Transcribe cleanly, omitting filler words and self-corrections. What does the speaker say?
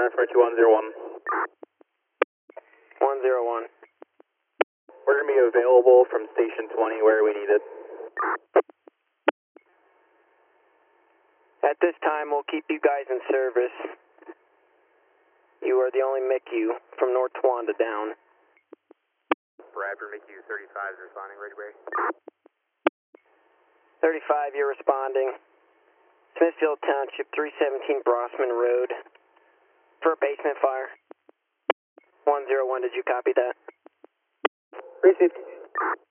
information 101. 101. We're going to be available from station 20 where we need it. At this time, we'll keep you guys in service. You are the only MICU from North Towanda down. Bradford MICU 35 is responding, ready, Ray. 35, you're responding. Smithfield Township, 317 Brossman Road. For a basement fire. 101, did you copy that? Received.